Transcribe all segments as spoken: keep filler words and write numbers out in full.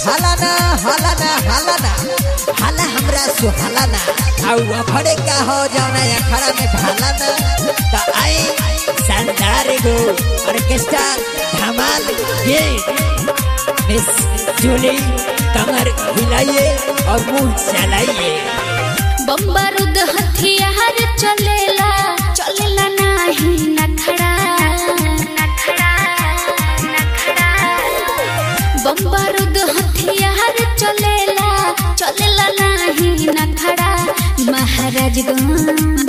हाला ना हाला ना हाला ना हाला हमरा सुहाला ना आउ अखड़े का हो जाना अखड़ा में ढाला ना तो आई शानदार गो ऑर्केस्ट्रा धमाल ये मिस जूली कमर हिलाइए और मुंह चलाइए। बम बारूद हथियार चलेला चलेला नाही नखड़ा नखड़ा नखड़ा बम बारूद हथियार चलेला चलेला नाही नखड़ा महाराजगंज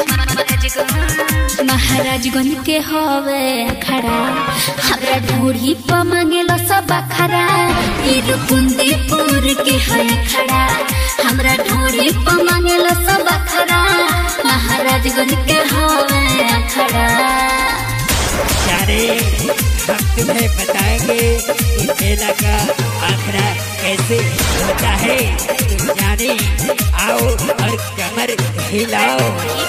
महाराजगंज के होवे खड़ा हमरा ढोरी प मांगेलो सब खड़ा इरकुंदीपुर के है खड़ा हमरा ढोरी प मांगेलो सब खड़ा महाराजगंज के होवे खड़ा। सारे हम तुम्हें बताएंगे कि मेला का आखड़ा कैसे होता है तुम जाने आओ और कमर हिलाओ।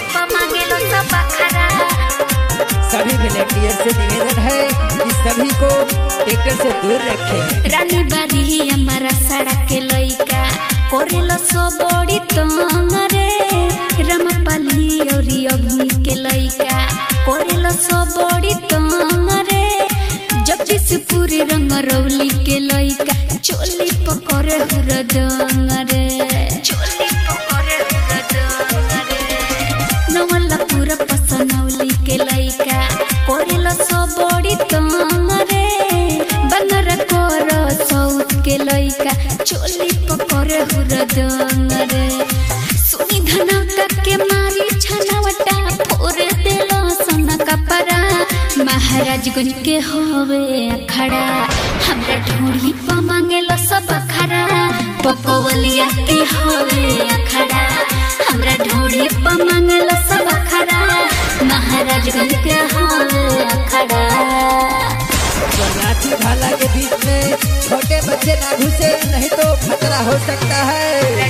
सभी वॉलंटियर से निवेदन है कि सभी को ट्रैक्टर से दूर रखें। रानी बारी हमारा सड़क के लइका कोरेलो सो बड़ी तंगरे रमपाली और अग्नि के लइका कोरेलो सो बड़ी तंगरे जगदीशपुरी रंगरौली के लइका चोली पकड़े हुरदंगरे चोली पकड़े हुरदंगरे नवलपुर पसनौली के लइका कोरेलो सो बड़ी तंगरे बंगर कोरो साउथ के लइका चोली पकड़े हुरदंगरे सुनी धनका के मारी छनवटा फोर देलो सोना कपड़ा महाराजगंज के होवे अखड़ा हमरा ढोरी प मांगेलो सब खड़ा पपवलिया के होवे अखड़ा हमरा ढोरी प मांगेलो सब खड़ा महाराजगंज के होवे अखड़ा। तो लाठी भाला के बीच में छोटे बच्चे ना घुसे नहीं तो खतरा हो सकता है।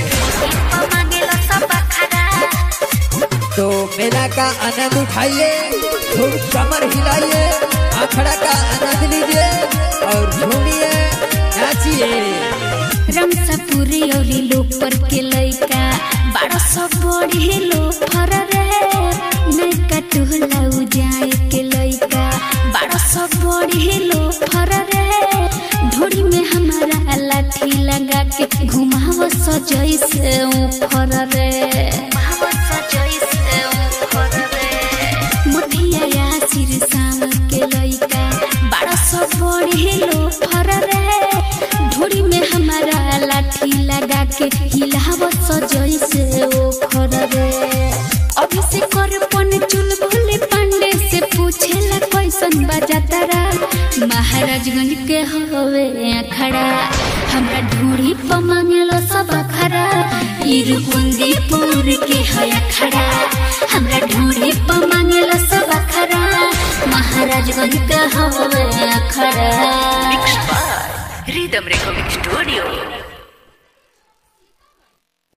तो मेला का आनंद उठाइए खूब कमर हिलाइए आखड़ा का आनंद लीजिए और झूमिए नाचिए। रमसापुरी और लोपर के लइका बड़ा सौ बड़ी लो फर रे नैका टोला जाए के लइका बड़ा सौ बड़ी लो फर रे ढोरी में हमारा लाठी लगा के घुमाव सजई से ऊपर रे मोटिया सिर शाम के लइका बड़ा सौ बड़ी लो फर रे ढोरी में हमारा लाठी लगा के हिलाव सजई से ओखर रे अभी से कर पन चुल भोले पांडे से पूछेला कैसन बजातारा महाराजगंज के होवे अखड़ा हमरा ढोरी प मांगेलो सब खड़ा इरकुंदीपुर के है अखड़ा हमरा ढोरी प मांगेलो सब खड़ा महाराजगंज के होवे अखड़ा। Mixed by Rhythm Recording Studio।